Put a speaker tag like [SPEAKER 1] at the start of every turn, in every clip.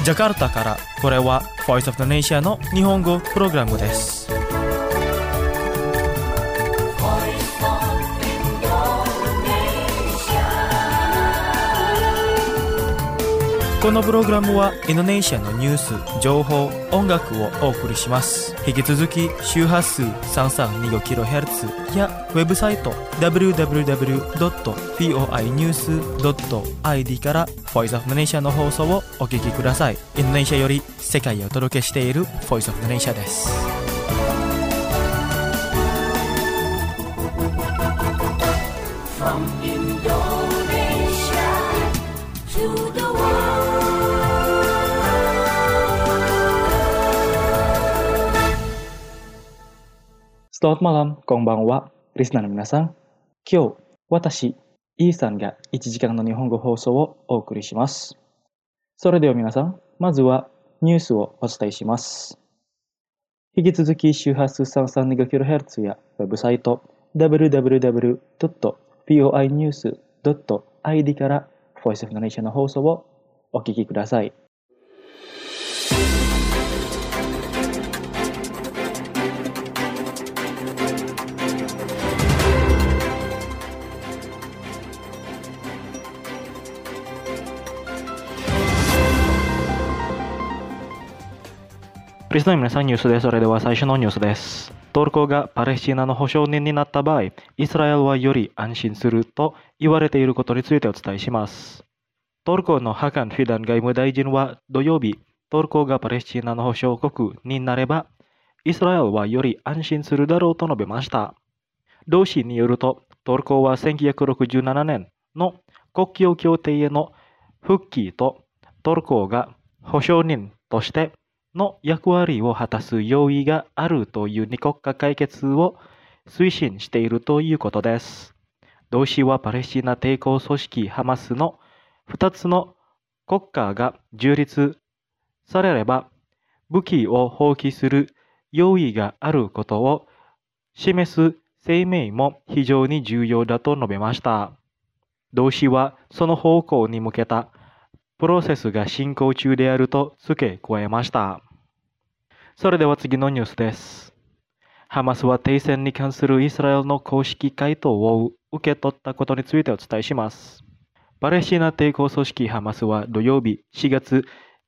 [SPEAKER 1] ジャカルタからこれは Voice of the Nation の日本語プログラムです。このプログラムはインドネシアのニュース、情報、音楽をお送りします。引き続き周波数 332kHz やウェブサイト www.voinews.id から Voice of the Nation の放送をお聞きください。インドネシアより世界へお届けしている Voice of the Nation です。From Indonesia to the Selamat malam, konbanwa, リスナーの皆さん。今日、私、イーさんが1時間の日本語放送をお送りします。それでは皆さん、まずはニュースをお伝えします。引き続き周波数 332kHz やウェブサイト www.voinews.id から Voice of the Nation の放送をお聞きください。リスナーの皆さん、ニュースです。それでは最初のニュースです。トルコがパレスチナの保証人になった場合、イスラエルはより安心すると言われていることについてお伝えします。トルコのハカン・フィダン外務大臣は土曜日、トルコがパレスチナの保証国になれば、イスラエルはより安心するだろうと述べました。同紙によると、トルコは1967年の国境協定への復帰とトルコが保証人としての役割を果たす用意があるという二国家解決を推進しているということです。同紙はパレスチナ抵抗組織ハマスの2つの国家が樹立されれば武器を放棄する用意があることを示す声明も非常に重要だと述べました。同紙はその方向に向けたプロセスが進行中であると付け加えました。それでは次のニュースです。ハマスは停戦に関するイスラエルの公式回答を受け取ったことについてお伝えします。パレスチナ抵抗組織ハマスは土曜日4月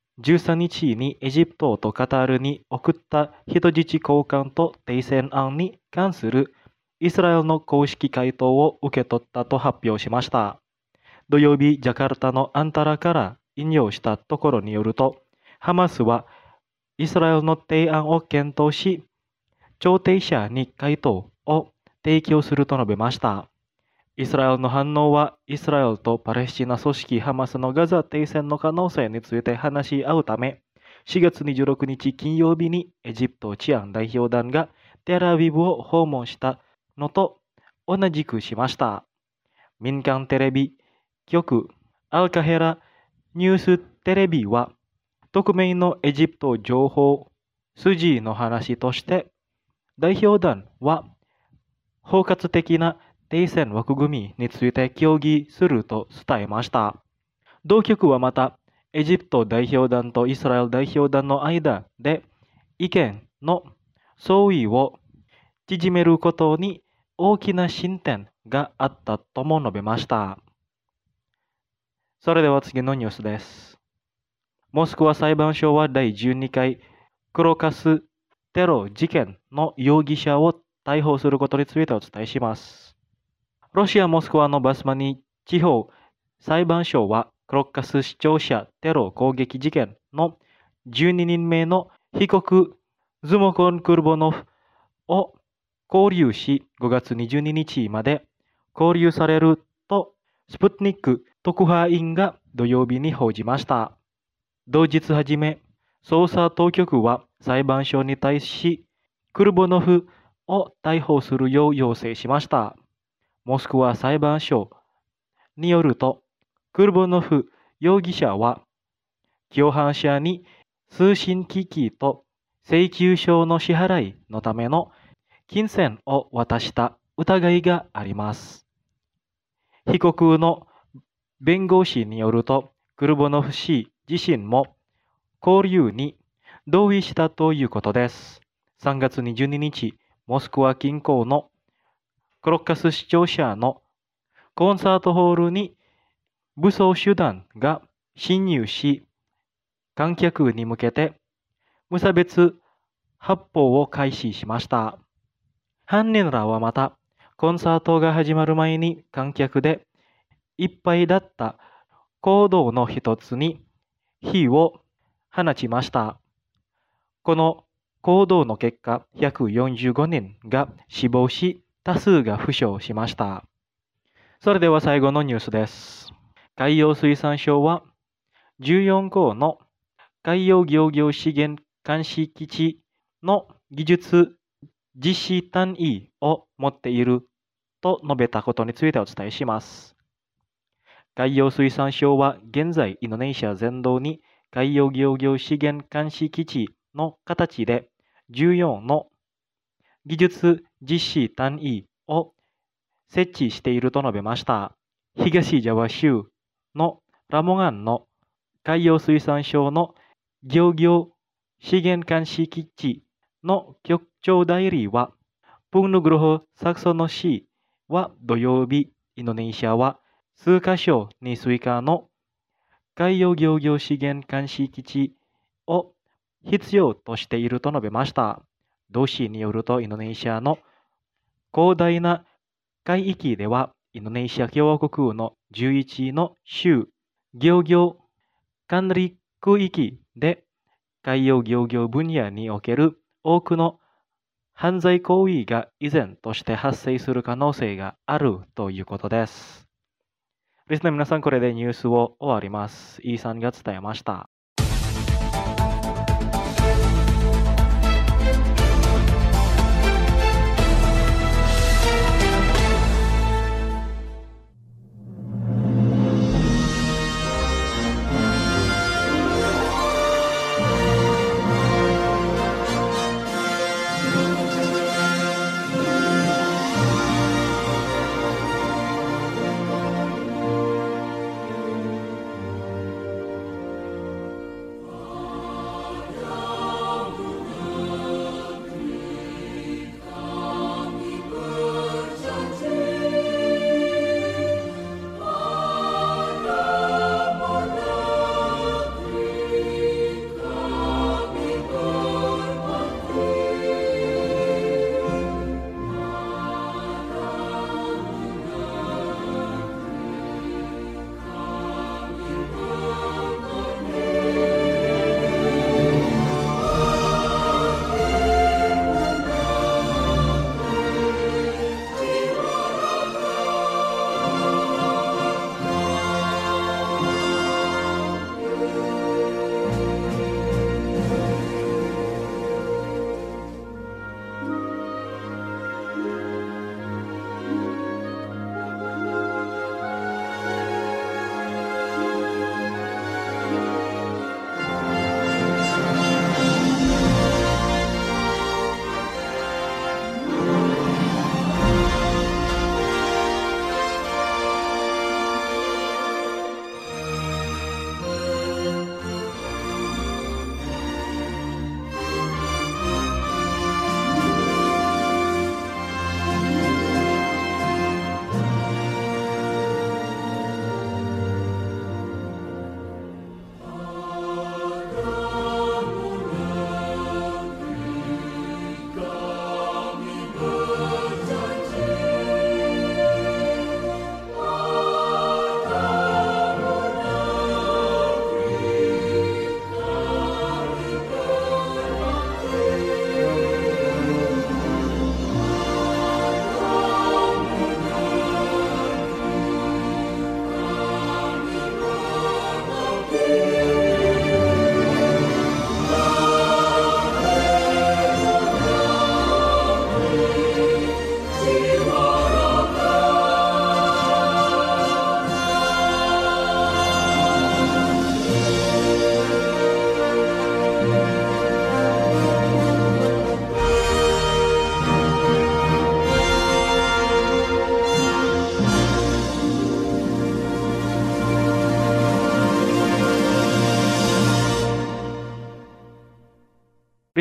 [SPEAKER 1] 13日にエジプトとカタールに送った人質交換と停戦案に関するイスラエルの公式回答を受け取ったと発表しました。土曜日、ジャカルタのアンタラから引用したところによると、ハマスはイスラエルの提案を検討し、調停者に回答を提供すると述べました。イスラエルの反応は、イスラエルとパレスチナ組織ハマスのガザ停戦の可能性について話し合うため、4月26日金曜日にエジプト治安代表団がテルアビブを訪問したのと同じくしました。民間テレビ局アルカヘラニューステレビは匿名のエジプト情報筋の話として代表団は包括的な停戦枠組みについて協議すると伝えました。同局はまたエジプト代表団とイスラエル代表団の間で意見の相違を縮めることに大きな進展があったとも述べました。それでは次のニュースです。モスクワ裁判所は第12回クロカステロ事件の容疑者を逮捕することについてお伝えします。ロシア・モスクワのバスマニ地方裁判所はクロカス市庁舎テロ攻撃事件の12人目の被告ズモコン・クルボノフを拘留し5月22日まで拘留されるとスプトニック特派員が土曜日に報じました。同日初め、捜査当局は裁判所に対しクルボノフを逮捕するよう要請しました。モスクワ裁判所によると、クルボノフ容疑者は共犯者に通信機器と請求書の支払いのための金銭を渡した疑いがあります。被告の弁護士によると、クルボノフ氏自身も交流に同意したということです。3月22日、モスクワ近郊のクロッカス市庁舎のコンサートホールに武装集団が侵入し、観客に向けて無差別発砲を開始しました。犯人らはまた、コンサートが始まる前に観客でいっぱいだった講堂の一つに火を放ちました。この行動の結果、145人が死亡し、多数が負傷しました。それでは最後のニュースです。海洋水産省は、14号の海洋漁業資源監視基地の技術実施単位を持っていると述べたことについてお伝えします。海洋水産省は現在インドネシア全土に海洋漁業資源監視基地の形で14の技術実施単位を設置していると述べました。東ジャワ州のラモガンの海洋水産省の漁業資源監視基地の局長代理は、プンヌグロホ・サクソノ市は土曜日、インドネシアは数カ所に追加の海洋漁業資源監視基地を必要としていると述べました。同市によると、インドネシアの広大な海域では、インドネシア共和国の11の州漁業管理区域で海洋漁業分野における多くの犯罪行為が依然として発生する可能性があるということです。リスナーの皆さん、これでニュースを終わります。イーさんが伝えました。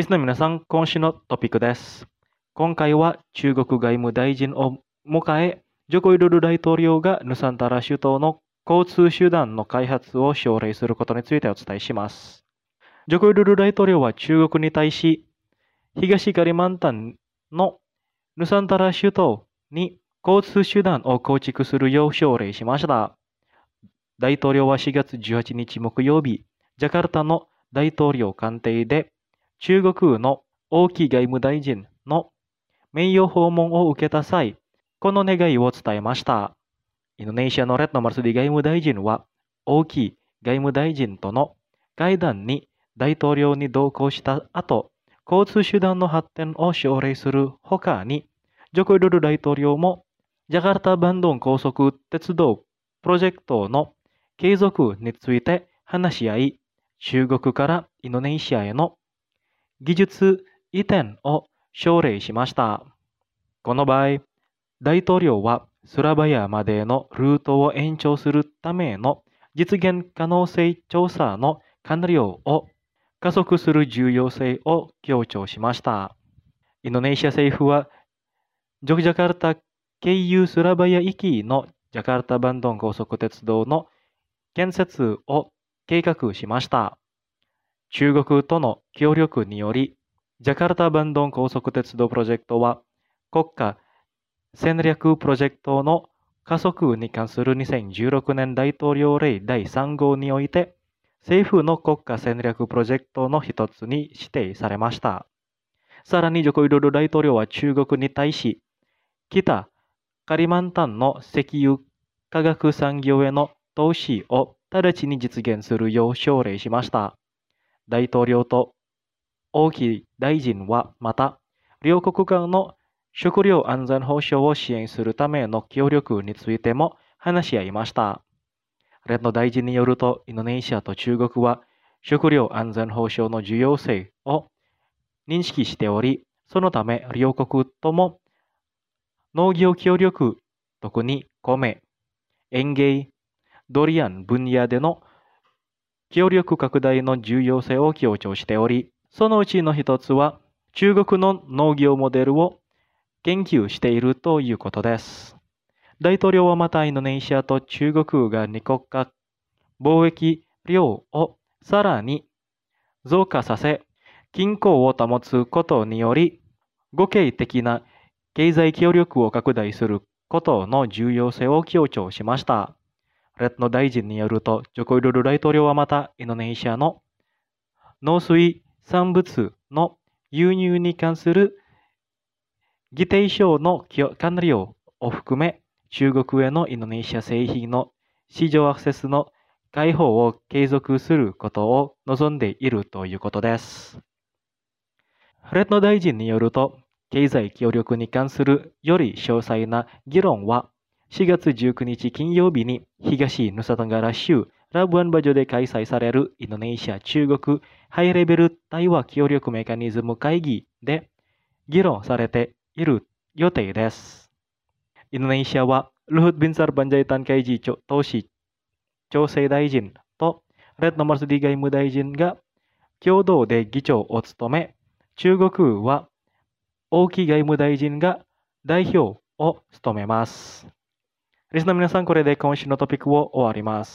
[SPEAKER 1] リスナーの皆さん、今週のトピックです。今回は中国外務大臣を迎え、ジョコ・ウィドド大統領がヌサンタラ首都の交通手段の開発を奨励することについてお伝えします。ジョコ・ウィドド大統領は中国に対し、東カリマンタンのヌサンタラ首都に交通手段を構築するよう奨励しました。大統領は4月18日木曜日、ジャカルタの大統領官邸で中国の王毅外務大臣の名誉訪問を受けた際、この願いを伝えました。インドネシアのレッドマルスディ外務大臣は、王毅外務大臣との会談に大統領に同行した後、交通手段の発展を奨励するほかに、ジョコ・ウィドド大統領も、ジャカルタ・バンドン高速鉄道プロジェクトの継続について話し合い、中国からインドネシアへの技術移転を奨励しました。この場合、大統領はスラバヤまでのルートを延長するための実現可能性調査の完了を加速する重要性を強調しました。インドネシア政府は、ジョクジャカルタ経由スラバヤ行きのジャカルタバンドン高速鉄道の建設を計画しました。中国との協力により、ジャカルタバンドン高速鉄道プロジェクトは、国家戦略プロジェクトの加速に関する2016年大統領令第3号において、政府の国家戦略プロジェクトの一つに指定されました。さらに、ジョコ・ウィドド大統領は中国に対し、北カリマンタンの石油化学産業への投資を直ちに実現するよう奨励しました。大統領と王毅大臣はまた、両国間の食料安全保障を支援するための協力についても話し合いました。レッド大臣によると、インドネシアと中国は食料安全保障の重要性を認識しており、そのため両国とも農業協力、特に米、園芸、ドリアン分野での協力拡大の重要性を強調しており、そのうちの一つは中国の農業モデルを研究しているということです。大統領はまたインドネシアと中国が二国家貿易量をさらに増加させ、均衡を保つことにより、互恵的な経済協力を拡大することの重要性を強調しました。レッド大臣によると、ジョコ・ウィドド大統領はまたインドネシアの農水産物の輸入に関する議定書の完了を含め、中国へのインドネシア製品の市場アクセスの開放を継続することを望んでいるということです。レッド大臣によると、経済協力に関するより詳細な議論は、4月19日金曜日に東ヌサトンガラ州ラブアンバジョで開催されるインドネシア中国ハイレベル対話協力メカニズム会議で議論されている予定です。インドネシアはルフト・ビンサル・パンジャイタン海事投資調整大臣とレッド・マルスディ外務大臣が共同で議長を務め、中国は王毅外務大臣が代表を務めます。リスナーの皆さん、これで今週のトピックを終わります。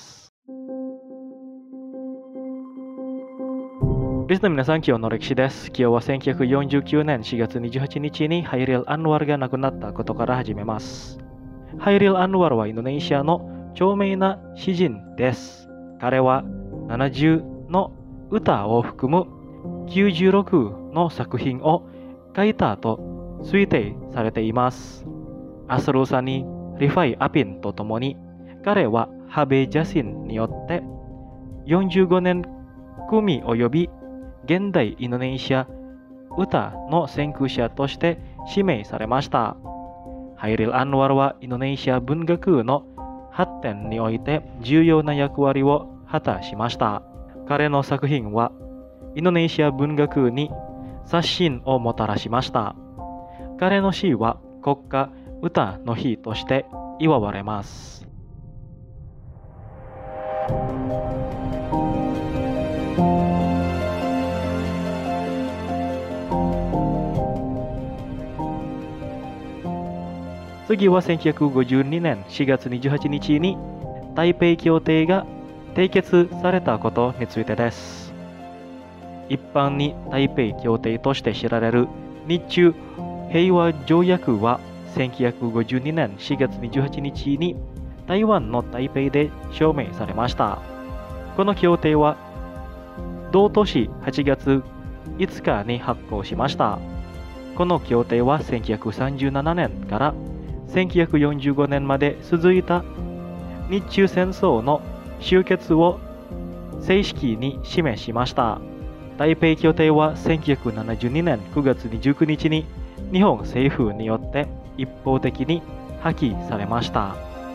[SPEAKER 1] リスナーの皆さん、今日の歴史です。今日は1949年4月28日にハイリル・アンワーが亡くなったことから始めます。ハイリル・アンワーはインドネシアの著名な詩人です。彼は70の歌を含む96の作品を書いたと推定されています。アスルーサニ・リファイ・アピンとともに、彼はハベ・ジャシンによって45年組及び現代インドネシア歌の先駆者として指名されました。ハイリル・アンワーはインドネシア文学の発展において重要な役割を果たしました。彼の作品はインドネシア文学に刷新をもたらしました。彼の詩は国家歌の日として祝われます。 次は1952年4月28日に台北協定が締結されたことについてです。一般に台北協定として知られる日中平和条約は1952年4月28日に台湾の台北で署名されました。この協定は同年8月5日に発効しました。この協定は1937年から1945年まで続いた日中戦争の終結を正式に示しました。台北協定は1972年9月29日に日本政府によって一方的に破棄されました。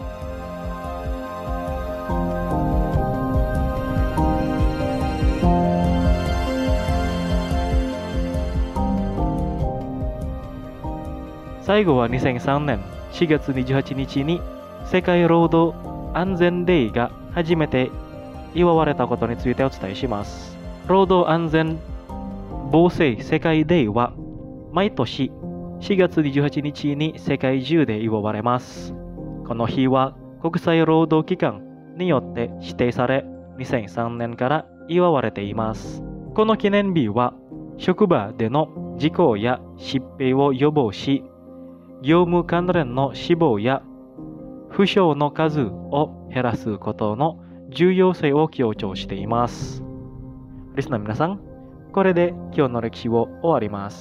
[SPEAKER 1] 最後は2003年4月28日に世界労働安全デーが初めて祝われたことについてお伝えします。労働安全防災世界デーは毎年4月28日に世界中で祝われます。この日は国際労働機関によって指定され、2003年から祝われています。この記念日は職場での事故や疾病を予防し、業務関連の死亡や負傷の数を減らすことの重要性を強調しています。リスナーの皆さん、これで今日の歴史を終わります。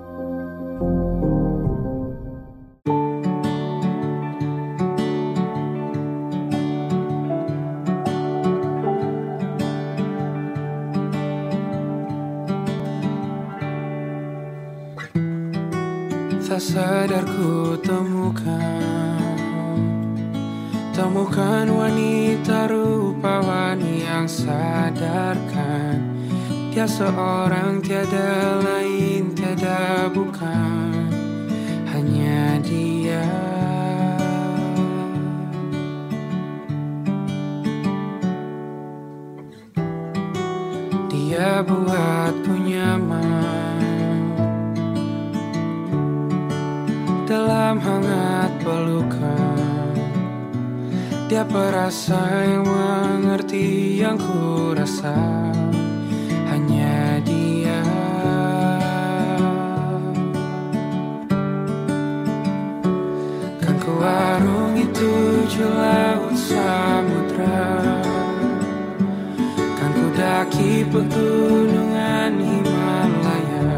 [SPEAKER 2] Tak sadar ku temukan wanita rupawan yang sadarkan dia seorang, tiada lain, tiada bukan, hanya dia. Dia buatku nyaman dalam hangat pelukan. Dia perasa yang mengerti yang ku rasa, hanya dia. Kan ku arungi tujuh laut samudra, kan ku daki pegunungan Himalaya.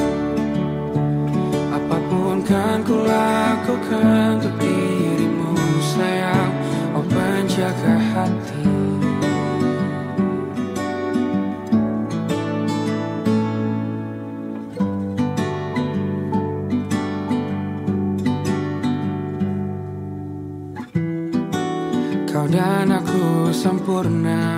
[SPEAKER 2] Apapun kan ku lakukan untuk dirimu sayang, oh penjaga hati. Kau dan aku sempurna,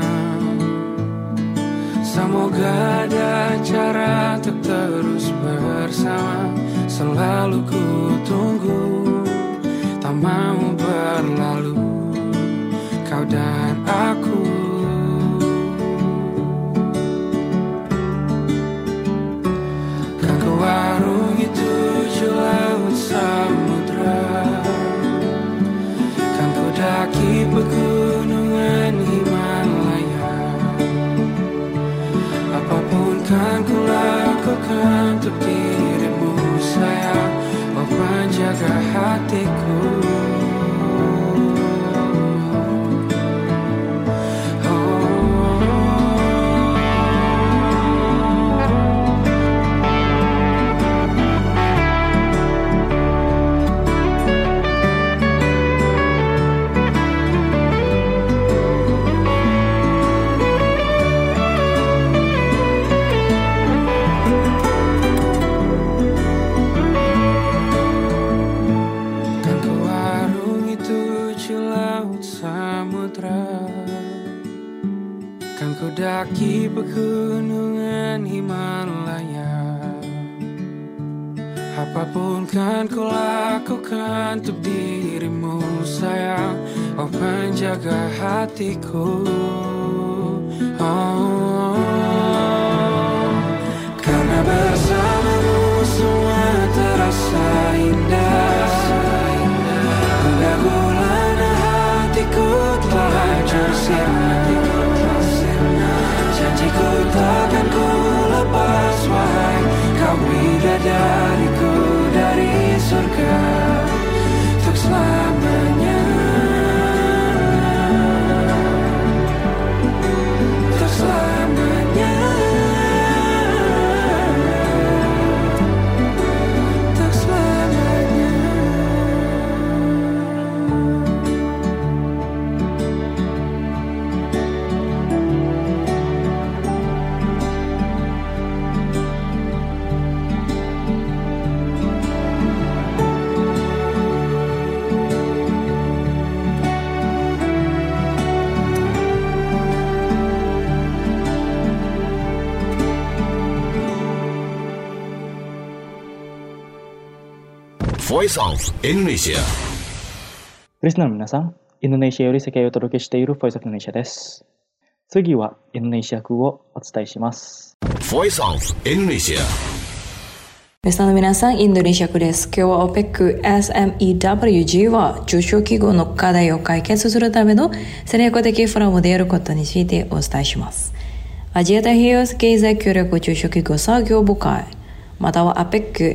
[SPEAKER 2] semoga ada cara untuk terus bersama. Selalu ku tunggu, tak mau berlalu, kau dan aku. Kan ku arungi tujuh laut samudra, kan ku daki pegunungan Himalaya. Apapun kan ku lakukan untuk dirimu sayang, oh penjaga hatiku. Kan ku daki pegunungan Himalaya. Apapun kan ku lakukan untuk dirimu sayang, oh penjaga hatiku. Oh, karena bersamamu semua terasa indah. menjaga untuk selamanya, untuk selamanya, untuk selamanya.
[SPEAKER 3] Voice of Indonesia。
[SPEAKER 1] リスナーの皆さん、インドネシアより世界をお届けしている Voice of Indonesia です。次はインドネシア風をお伝えします。
[SPEAKER 3] Voice of Indonesia。
[SPEAKER 4] リスナーの皆さん、インドネシア風です。今日は OPEC SMEWG は中小企業の課題を解決するための戦略的フォーラムであることについてお伝えします。アジア太平洋経済協力中小企業作業部会または APEC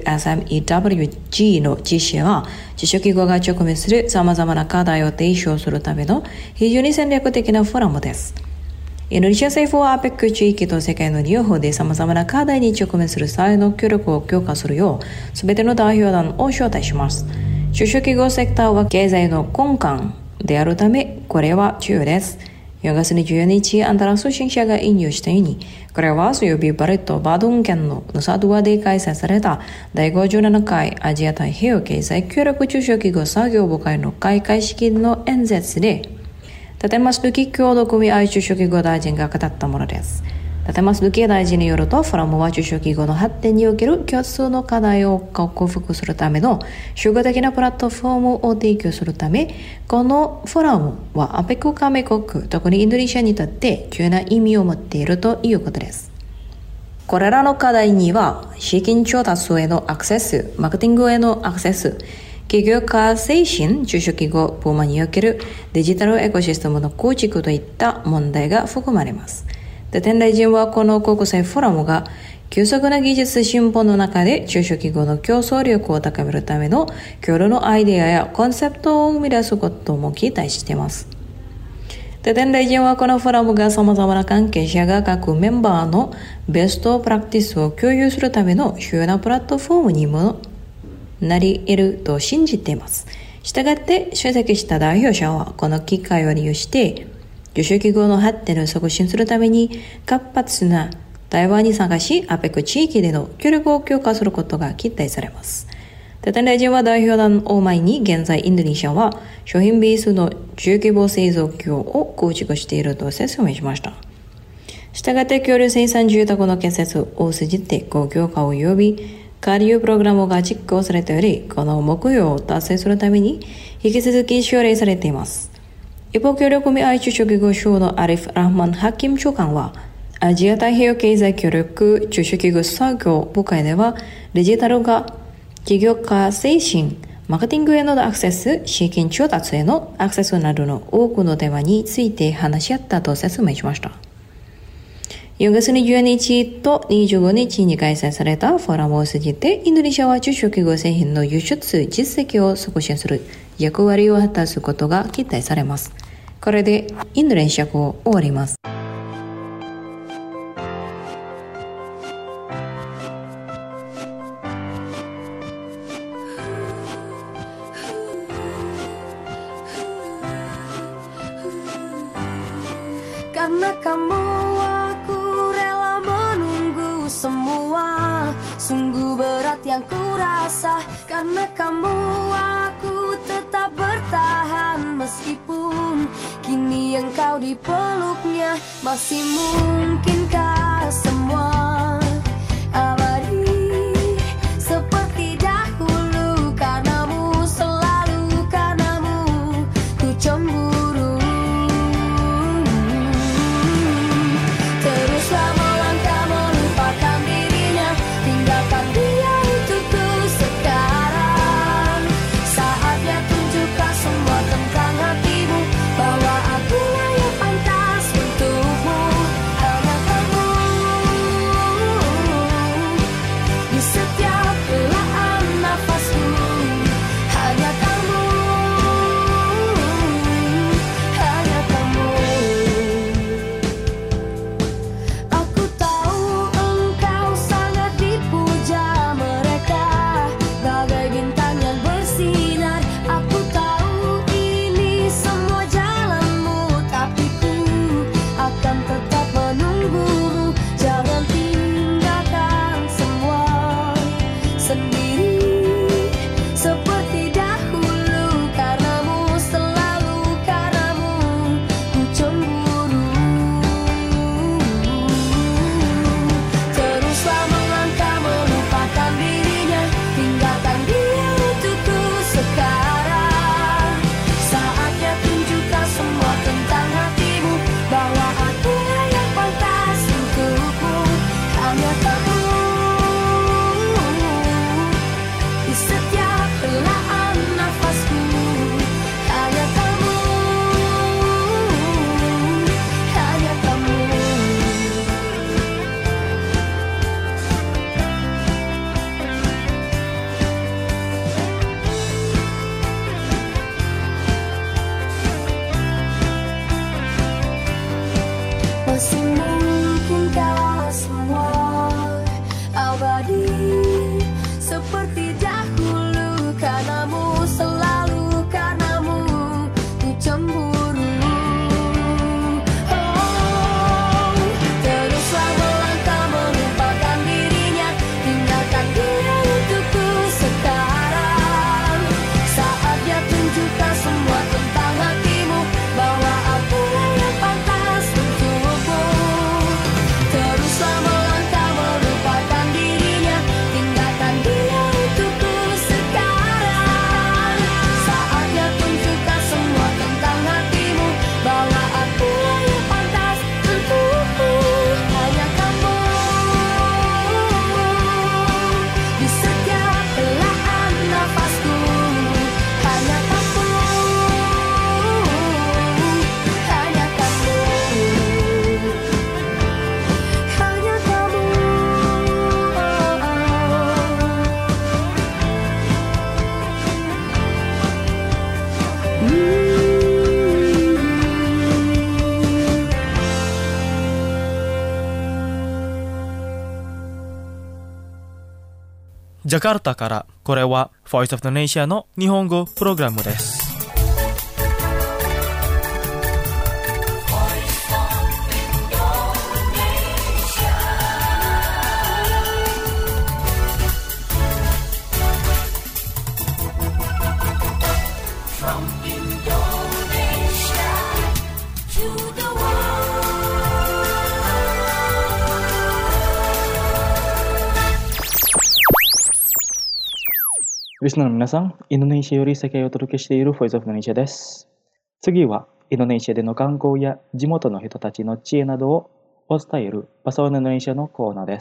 [SPEAKER 4] SMEWG の実施は、中小企業が直面する様々な課題を提唱するための非常に戦略的なフォーラムです。インドネシア政府は APEC 地域と世界の両方で様々な課題に直面する際の協力を強化するよう、すべての代表団を招待します。中小企業セクターは経済の根幹であるため、これは重要です。4月24日、アンダラ通信社が引用したように、これは水曜日バレット・バードン県のヌサドゥアで開催された第57回アジア太平洋経済協力中小企業作業部会の開会式の演説で、立松時共同組合中小企業大臣が語ったものです。立松時大臣によると、フォーラムは中小企業の発展における共通の課題を克服するための集合的なプラットフォームを提供するため、このフォーラムは APEC 加盟国、特にインドネシアにとって重要な意味を持っているということです。これらの課題には、資金調達へのアクセス、マーケティングへのアクセス、企業家精神、中小企業部門におけるデジタルエコシステムの構築といった問題が含まれます。天大臣はこの国際フォーラムが急速な技術進歩の中で中小企業の競争力を高めるための共同のアイデアやコンセプトを生み出すことも期待しています。天大臣はこのフォーラムが様々な関係者が各メンバーのベストプラクティスを共有するための主要なプラットフォームにもなり得ると信じています。したがって出席した代表者はこの機会を利用して中小企業の発展を促進するために活発な対話に参加し、APEC 地域での協力を強化することが期待されます。天大臣は代表団を前に、現在インドネシアは商品ベースの中規模製造業を構築していると説明しました。したがって共同生産住宅の建設を通じて高業化及び下流プログラムが実行されており、この目標を達成するために引き続き奨励されています。一方、協力組合中小企業省のアリフ・ラハマン・ハキム長官は、アジア太平洋経済協力中小企業作業部会では、デジタルが企業家精神、マーケティングへのアクセス、資金調達へのアクセスなどの多くのテーマについて話し合ったと説明しました。4月20日と25日に開催されたフォーラムを通じて、インドネシアは中小企業製品の輸出実績を促進する役割を果たすことが期待されます。これでインドネシア語を終わります。
[SPEAKER 5] Karena kamu aku rela menunggu semua. Sungguh berat yang ku rasa. Karena kamu aku tetap bertahan. Meskipun kini engkau di peluknya. Masih mungkinkah semua abadi seperti dahulu. Karenamu, selalu karenamu ku cemburu. Teruslah melangkah melupakan dirinya. Tinggalkan dia untukku sekarang. Saatnya tunjukkan semua tentang hatimu, bahwa akulah yang pantas untukmu. Hanya kamu
[SPEAKER 1] ジャカルタから、これは Voice of the Nation の日本語プログラムです。リスナーの皆さん、インドネシアより世界をお届けしている Voice of the Nation です。次は、インドネシアでの観光や地元の人たちの知恵などをお伝えるパソインドネシアのコーナーです。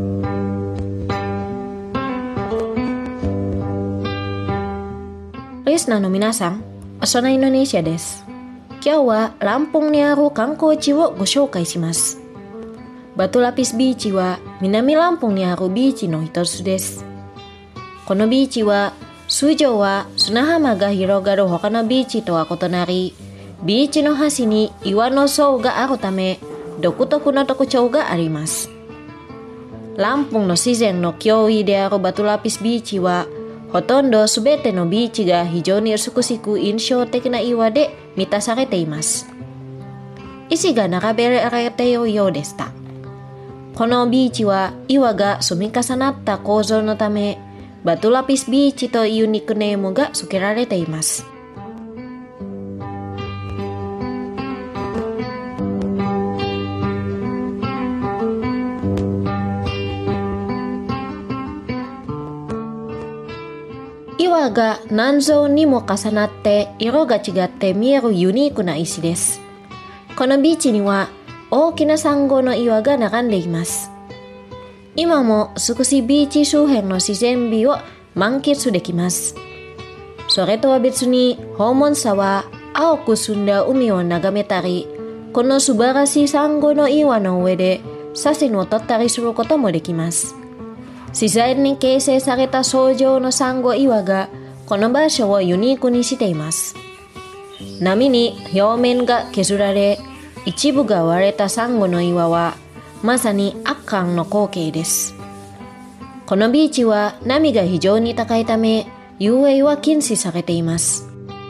[SPEAKER 6] リスナーの皆さん、朝のインドネシアです。今日はランプンにある観光地をご紹介します。バトラピスビーチは南ランプンにあるビーチの一つです。このビーチは通常は砂浜が広がる他のビーチとは異なり、ビーチの端に岩の層があるため独特の特徴があります。ランプンの自然の脅威であるバトラピスビーチは、ほとんどすべてのビーチが非常に美しく印象的な岩で満たされています。石が並べられているようでした。このビーチは岩が積み重なった構造のため、バトラピスビーチというニックネームが付けられています。岩が何層にも重なって色が違って見えるユニークな石です。このビーチには大きなサンゴの岩が並んでいます。今も美しいビーチ周辺の自然美を満喫できます。それとは別に訪問者は青く澄んだ海を眺めたり、この素晴らしいサンゴの岩の上で写真を撮ったりすることもできます。自然に形成された層状のサンゴ岩がこの場所をユニークにしています。波に表面が削られ、一部が割れたサンゴの岩はまさに圧巻の光景です。このビーチは波が非常に高いため、遊泳は禁止されています。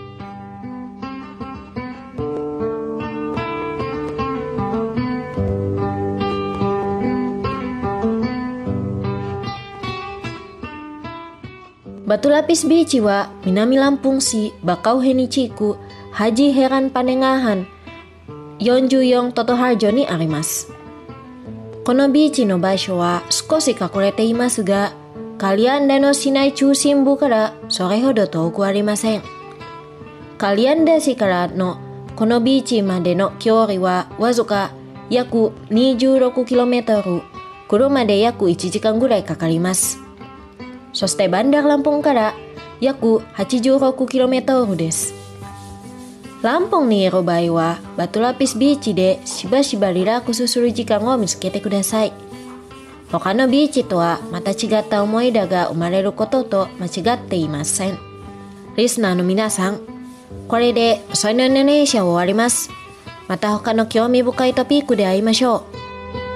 [SPEAKER 6] バトラピスビーチは南ランプン市バカウヘニ地区ハジヘランパネガーハン44トトハルジョにあります。このビーチの場所は少し隠れていますが、カリアンダの市内中心部からそれほど遠くありません。カリアンダ市からのこのビーチまでの距離はわずか約 26km、車で約1時間ぐらいかかります。そしてバンダーランプンから約 86km です。ランプンにいる場合はバトラピスビーチでしばしばリラックスする時間を見つけてください。他のビーチとはまた違った思い出が生まれることと間違っていません。リスナーの皆さん、これでソイノインドネシアを終わります。また他の興味深いトピックで会いましょう。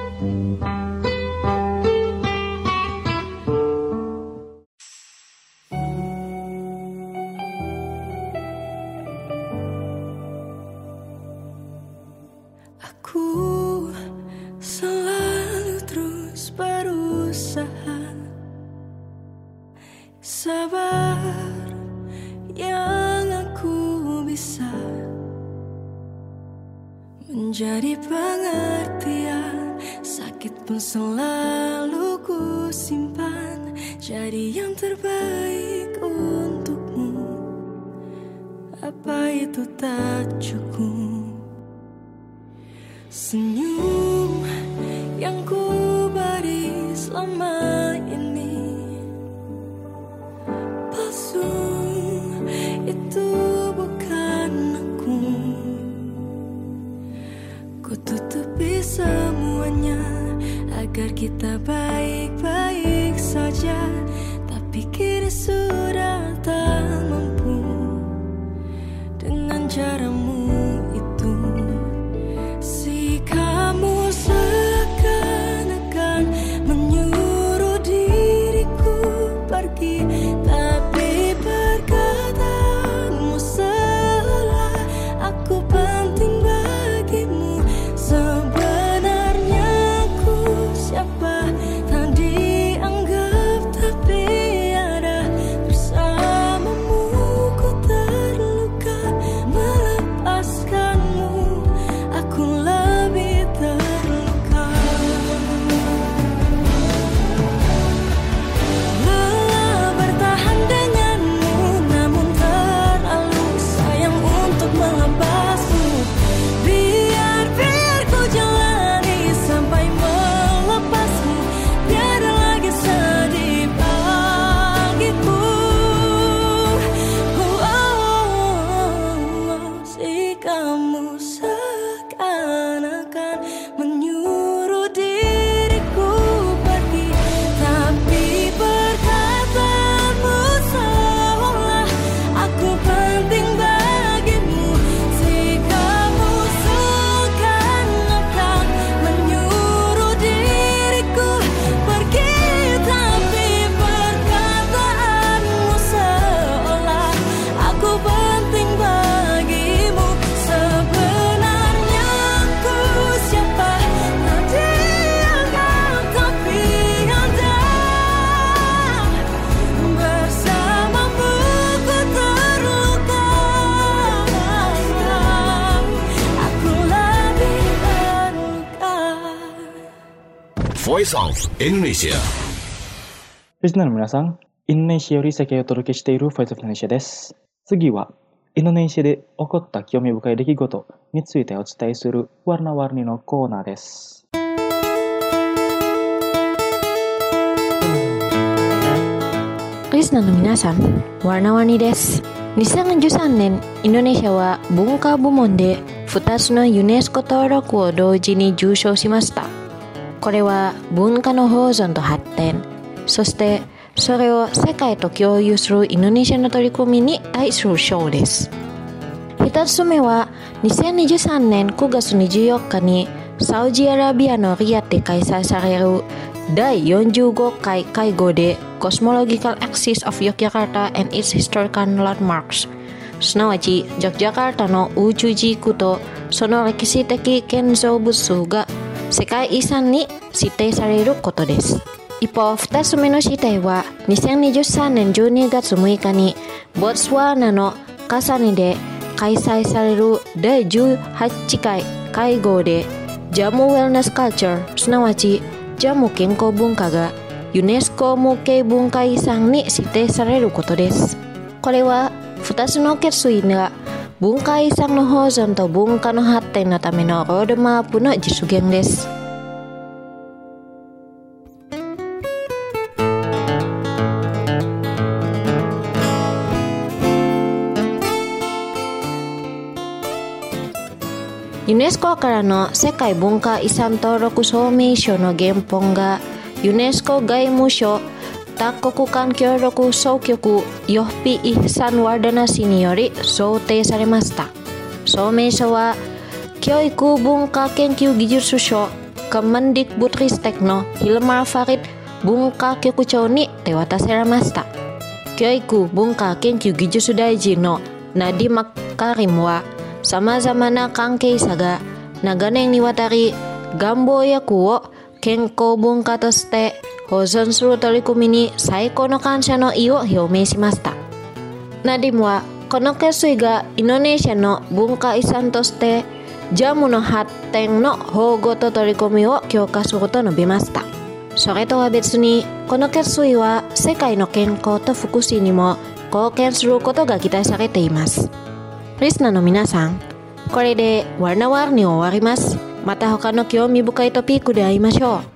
[SPEAKER 2] Aku selalu terus berusaha sabar yang aku bisa menjadi pengertian, sakit pun selalu ku simpan, jadi yang terbaik untukmu. Apa itu tak cukup? Senyum yang ku beri selama ini palsu, itu bukan aku. Ku tutupi semuanya agar kita baik-baik saja, tapi kini sudah tak mampu
[SPEAKER 3] Voice of Indonesia。
[SPEAKER 1] リスナーの皆さん、インドネシアより世界をお届けしている Voice of Indonesia です。次は、インドネシアで起こった興味深い出来事についてお伝えするwarna-warniのコーナーです。
[SPEAKER 6] リスナーの皆さん、warna-warniです。2013年、インドネシアは文化部門で2つのユネスコ登録を同時に受賞しました。これは文化の保存と発展、そしてそれを世界と共有するインドネシアの取り組みに対する賞です。1つ目は2023年9月24日にサウジアラビアのリヤドで開催される第45回会合で Cosmological Axis of Yogyakarta and its Historical Landmarks、 すなわちジョグジャカルタの宇宙軸とその歴史的建造物が世界遺産に指定されることです。一方、2つ目の指定は2023年12月6日にボツワナのカサニで開催される第18回会合でジャムウェルネスカルチャー、すなわちジャム健康文化がユネスコ無形文化遺産に指定されることです。これは2つの決意が文化遺産の保存と文化の発展のためのロードマップの実現です。ユネスコからの世界文化遺産登録証明書の原本がユネスコ外務省多国間協力総局ヨッピ・イフサン・ワルダナ氏により贈呈されました。証明書は教育文化研究技術省Kemendikbudristekのヒルマー・ファリッド文化局長に手渡されました。教育文化研究技術大臣のナディ・マッカリムはさまざまな関係者が長年にわたり願望薬を健康文化として保存する取り組みに最高の感謝の意を表明しました。ナディムはこの決意がインドネシアの文化遺産としてジャムの発展の保護と取り組みを強化すると述べました。それとは別にこの決意は世界の健康と福祉にも貢献することが期待されています。リスナーの皆さん、これでwarna-warni終わります。また他の興味深いトピックで会いましょう。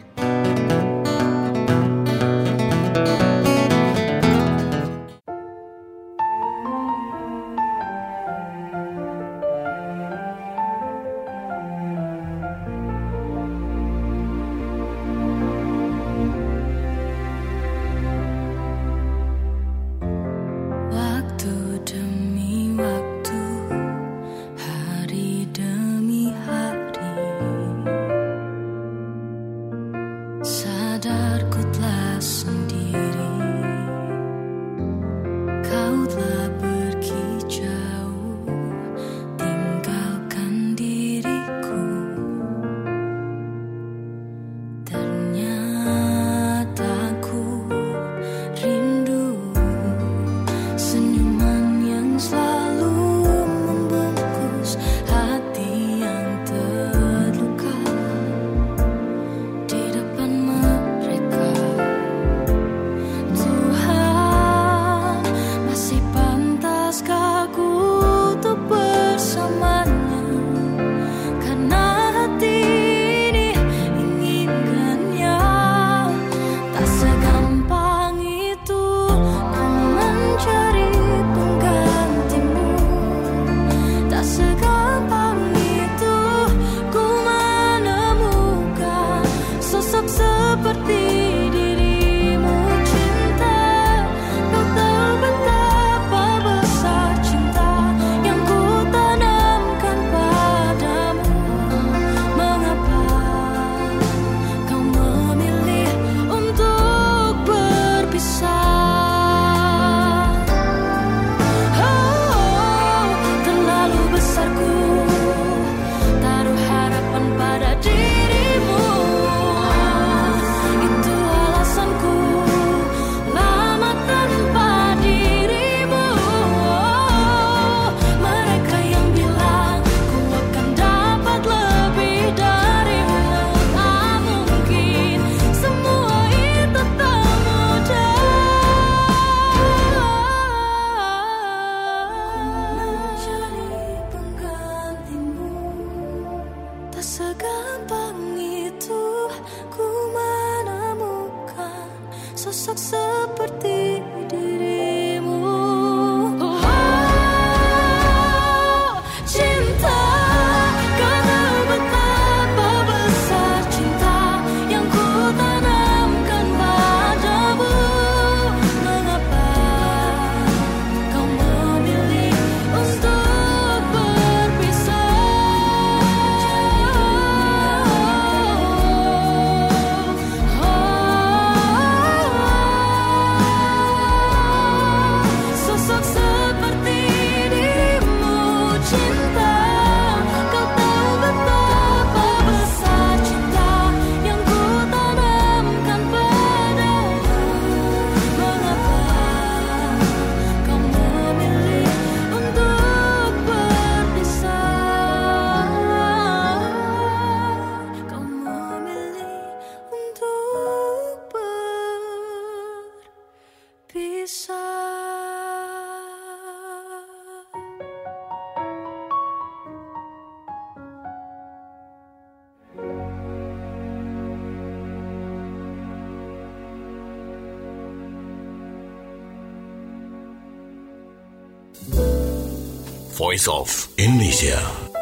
[SPEAKER 2] Tuhan masih pantas
[SPEAKER 3] Voice of Indonesia.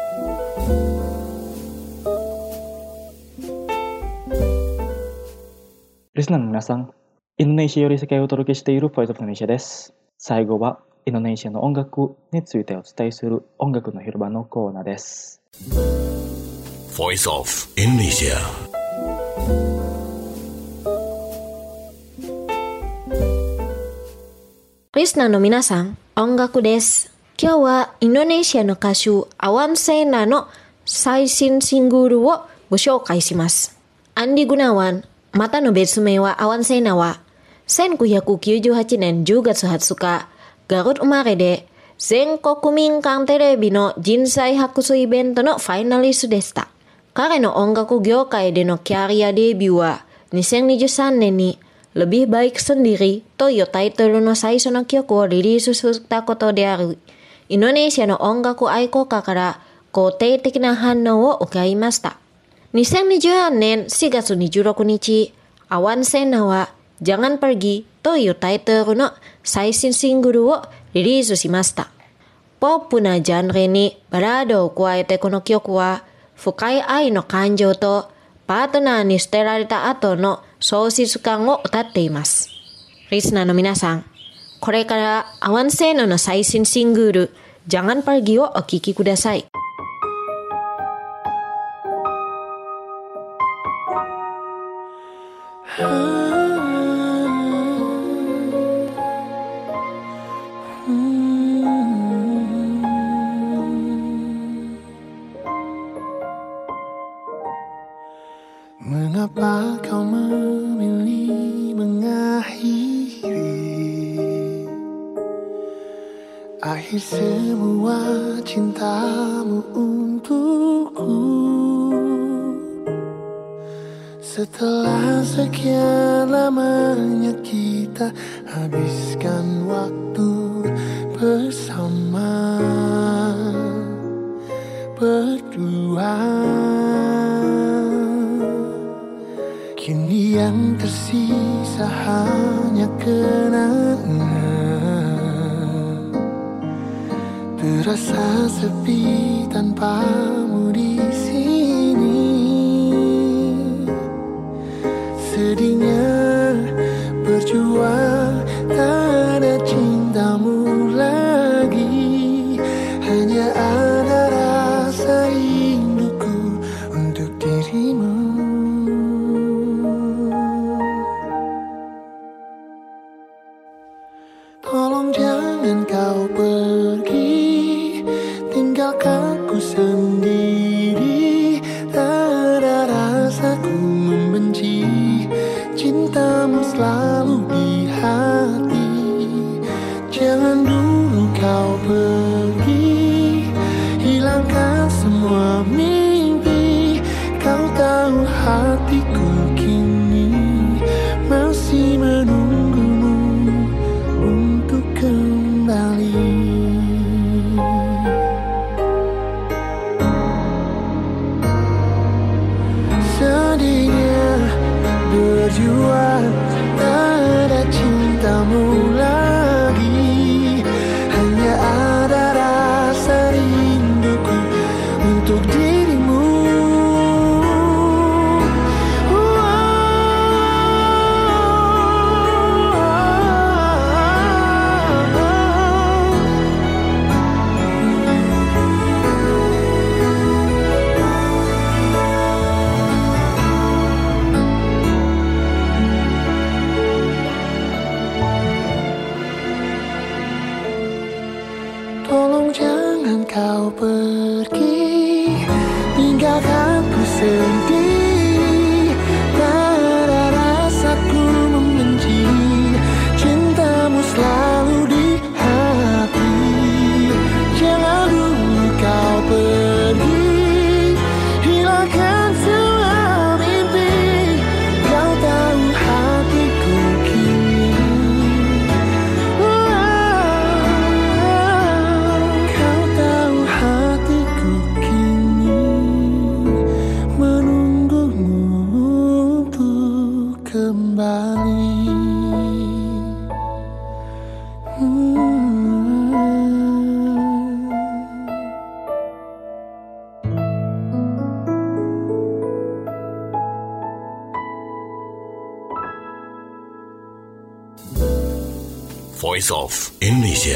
[SPEAKER 1] Listenerの皆さん、インドネシアより世界をお届けしている Voice of Indonesia です。最後はインドネシアの音楽についてお伝えする音楽の広場のコーナーです。
[SPEAKER 3] Voice of Indonesia.
[SPEAKER 6] リスナーの皆さん、音楽です。今日はインドネシアの歌手アワンセーナの最新シングルをご紹介します。アンディ・グナワン、またの別名はアワンセーナは1998年10月20日、ガルト生まれで全国民間テレビの人材発掘イベントのファイナリストでした。彼の音楽業界でのキャリアデビューは2023年にlebih baik sendiri というタイトルの最初の曲をリリースしたことである。インドネシアの音楽愛好家から肯定的な反応を受けました。2020年4月26日、アワンセーナはJangan Pergi というタイトルの最新シングルをリリースしました。ポップなジャンルにバラードを加えてこの曲は深い愛の感情とパートナーに捨てられた後の喪失感を歌っています。リスナーの皆さん、これからアワンセーナの最新シングルJangan Pergiをお聴きください。
[SPEAKER 7] Mengapa kau memilih mengakhiri akhir semua cintamu untukku? Setelah sekian lamanya kita habiskan waktu bersama berdua. Kini yang tersisa hanya kenangan, terasa sepi tanpamu di sini. Sedihnya berjuang tak ada cintamu lagi, hanya ada rasa rinduku untuk dirimu. Tolong jangan kau pergi, tinggalkanku sendiri. Tak ada rasaku membenci, cintamu selalu di hati. Jangan dulu kau pergi, hilangkan semua mimpi. Kau tahu hatiku kini masih menunggumu untuk kembali. Sedihnya berjuang tak ada cintamu lagi, hanya ada rasa rinduku untuk dirimu. Tolong jangan kau pergi, tinggalkanku sendiri. Tak ada rasaku membenci, cintamu selalu di hati. Jangan dulu kau pergi, hilangkan semua mimpi. Kau tahu hatiku kini kau tahu hatiku
[SPEAKER 3] Voice of Indonesia.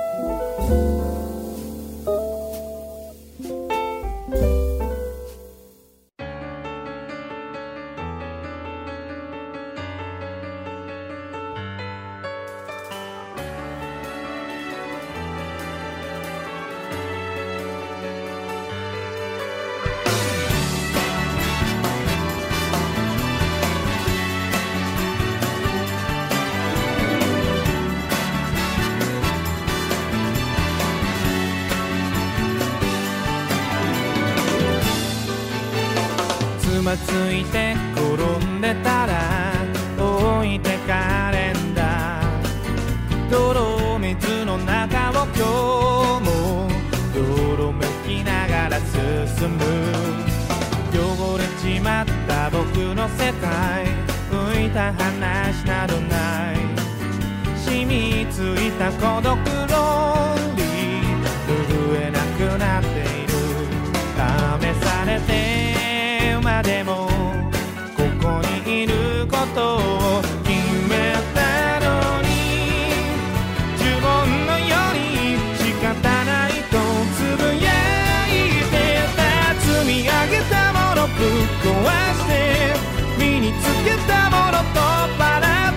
[SPEAKER 8] つまついて転んでたら置いてかれんだ。泥水の中を今日も泥めきながら進む。汚れちまった僕の世界、浮いた話などない。染みついた孤独論理、震えなくなっている。試されてまでもここにいることを決めたのに、呪文のように仕方ないとつぶやいてた。積み上げたものぶっ壊して、身につけたものと払って、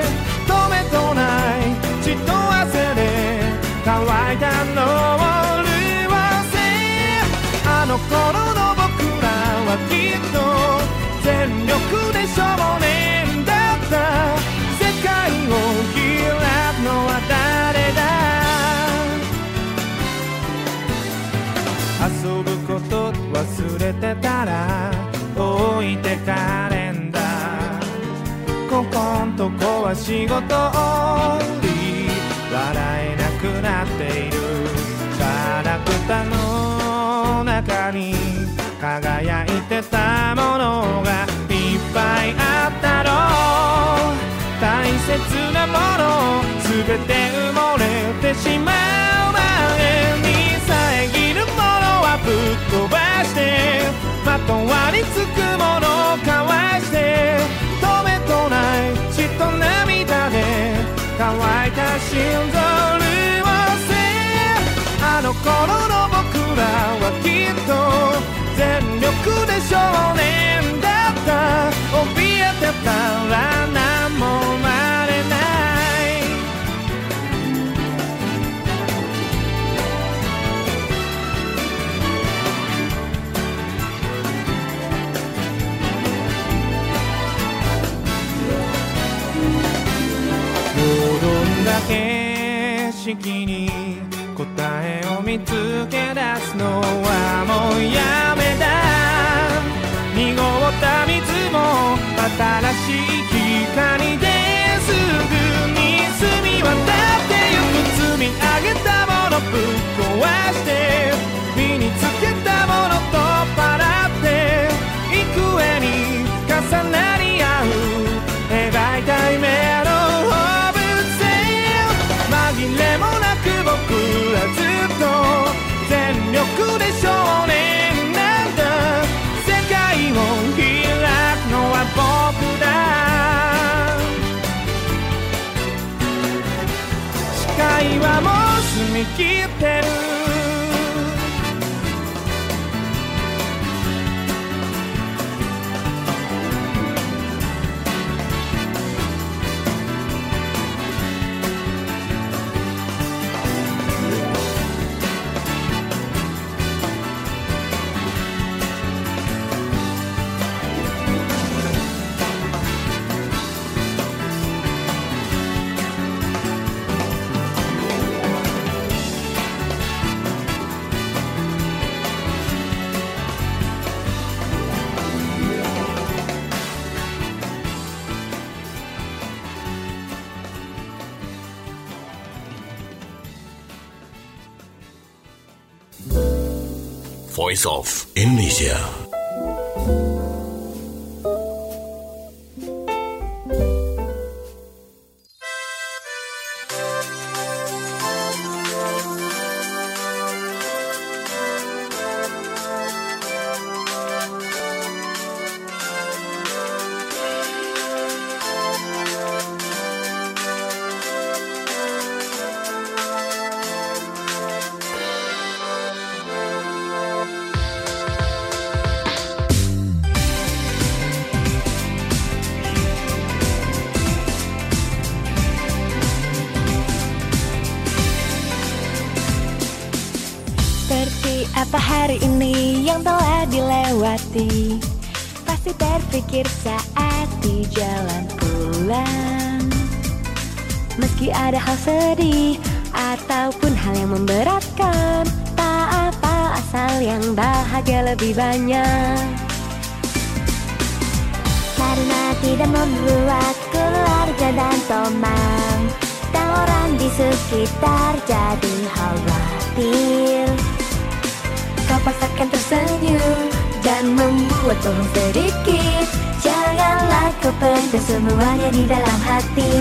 [SPEAKER 8] 止めとない血と汗で乾いたのを潤せ。あの頃の僕らはきっと全力で少年だった。世界を開くのは誰だ。遊ぶこと忘れてたら置いてかれんだ。ここんとこは仕事終り、笑えなくなっている。ガラクタの中に輝いてたものがいっぱいあったろう。大切なものすべて埋もれてしまう前に、遮るものはぶっ飛ばして、まとわりつくものをかわして、止めとない血と涙で乾いた心臓をせ。あの頃の僕らはきっと全力で少年だった。怯えてたら何も生まれない。よどんだ景色に答えを見つけ出すのはもうやめだ。濁った水も新しい光ですぐに澄み渡ってゆく。積み上げたものぶっ壊して、身につけたものと払って、幾重に重なり合う描いた夢の放物線。紛れもなく僕らずっと全力で少年なんだ。世界を開くのは僕だ。視界はもう澄み切ってる。
[SPEAKER 3] Voice of Indonesia.
[SPEAKER 5] Apa hari ini yang telah dilewati? Pasti berpikir saat di jalan pulang. Meski ada hal sedih ataupun hal yang memberatkan, tak apa asal yang bahagia lebih banyak. Karena tidak membuat keluarga dan teman dan orang di sekitar jadi khawatir. Kau paksakan tersenyum dan membuat bohong sedikit. Janganlah kau pendam semuanya di dalam hati.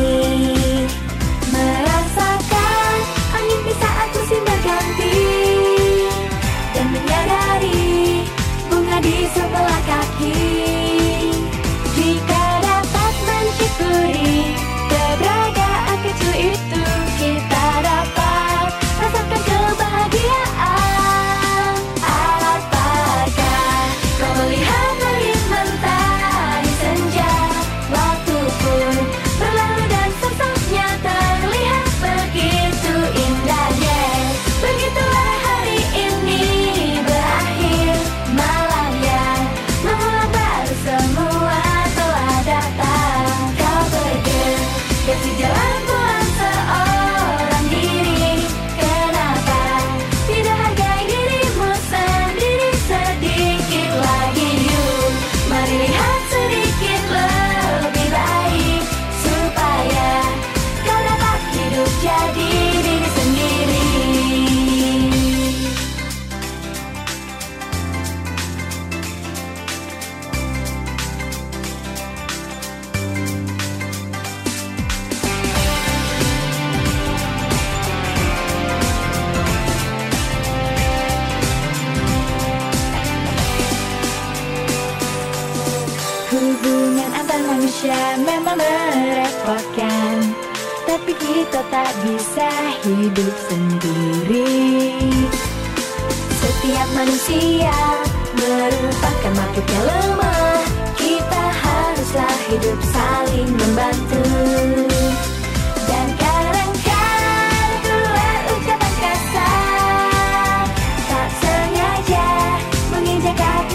[SPEAKER 5] Merasakan angin di saat musim berganti dan menyadari bunga di sebelah kaki. Jika dapat mensyukuri keberadaan kecil itu, kita dapat rasakan kebahagiaan. Apakah kau melihat langit mentari senja? Waktu pun berlalu dan sosoknya terlihat begitu indah. Yes, begitulah hari ini berakhir. Malamnya mengulang baru semua telah datang. Kau bergegas jalan pulang seorang diri. Kenapa tidak hargai dirimu sendiri sedikit lagi? Yuk, mari lihat sedikit lebih baik supaya kau dapat hidup jadi diri sendiri. Hubungan antar manusia memang merepotkan, tapi kita tak bisa hidup sendiri. Setiap manusia merupakan makhluk yang lemah. Kita haruslah hidup saling membantu. Dan kadang-kadang keluar ucapan kasar, tak sengaja menginjak kaki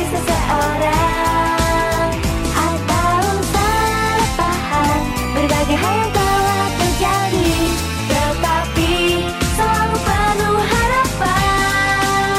[SPEAKER 5] seseorang, atau salah paham berbagai hal yang telah terjadi, tetapi selalu penuh harapan.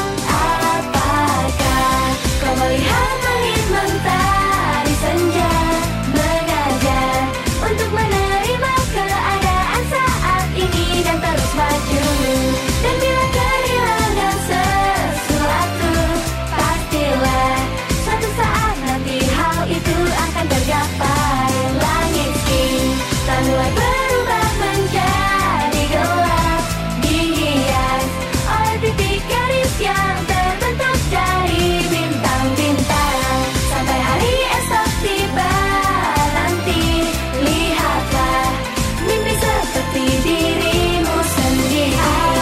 [SPEAKER 5] Apakah kau melihat langit mentari senja mengajar untuk menerima keadaan saat ini dan terus maju? Dan bila kehilangan sesuatu, pastilah suatu saat nanti hal itu akan tergapai. Langit kita mulai berubah menjadi gelap, dihias oleh titik garis yang terbentuk dari bintang-bintang. Sampai hari esok tiba nanti, lihatlah mimpi seperti dirimu sendiri.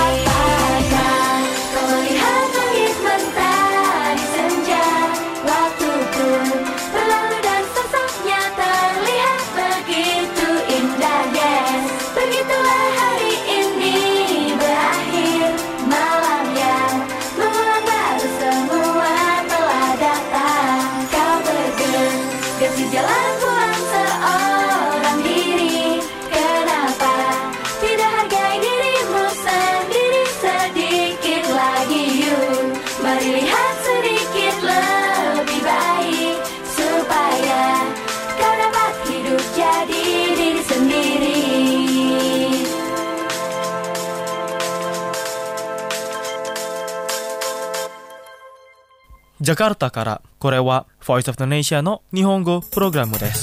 [SPEAKER 5] Apakah kau melihat langit mentari senja? Waktu pun berlalu dan sosoknya terlihat begitu indah. Yes, begitulah hari ini berakhir. Malamnya mengulang baru semua telah datang. Kau bergegas di jalan pulang seorang diri. Kenapa tidak hargai dirimu sendiri sedikit lagi? Yuk, mari lihat sedikit lebih baik supaya kau dapat hidup jadi diri sendiri.
[SPEAKER 1] Jakarta からこれは Voice of the Nation の日本語プログラムです。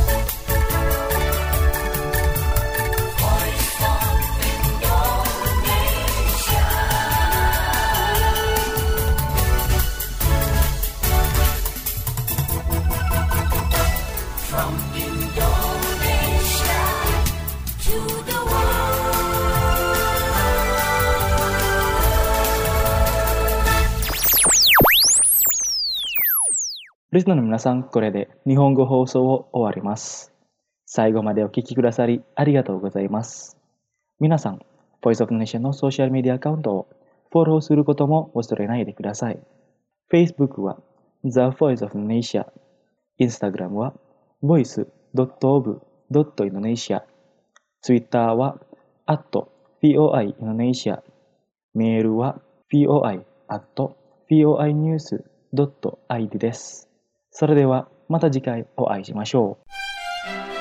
[SPEAKER 1] リスナーの皆さん、これで日本語放送を終わります。最後までお聞きくださりありがとうございます。皆さん、Voice of the Nation のソーシャルメディアアカウントをフォローすることも忘れないでください。Facebook は The Voice of Indonesia、Instagram は voice.of.indonesia、Twitter は@voiindonesia、メールは voi@voinews.id です。それではまた次回お会いしましょう。